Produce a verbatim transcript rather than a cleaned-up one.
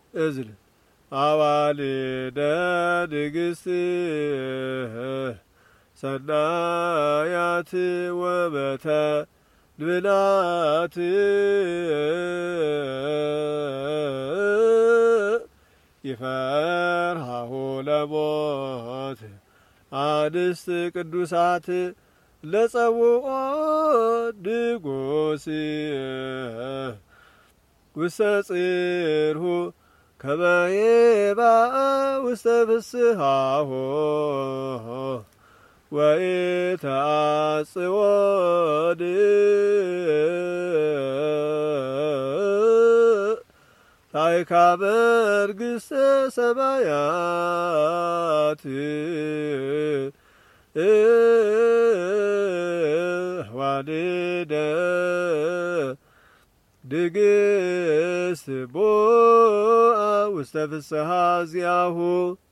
እዝል አዋልደ ንግሥት ሰናያት ወበተ ልብላት ይፈርሃሁ ለሞት አንስት ቅዱሳት ለጸውዖ ንጉሥ ውስተ ጽርሁ ከመ ይብአ ውስተ ፍስሓሁ ወኢተአጽኦ ታይካ መንግሥተ ሰማያት ዋልደ ንግሥት ቦአ ውስተ ፍስሓ ዚአሁ